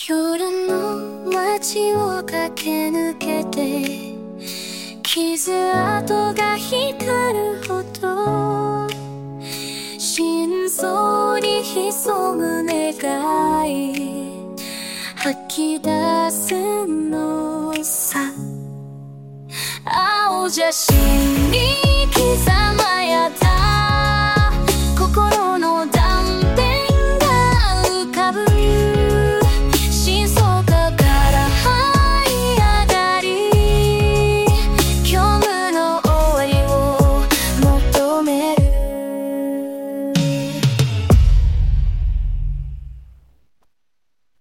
夜の街を駆け抜けて傷跡が光るほど心臓に潜む願い吐き出すのさ。青写真に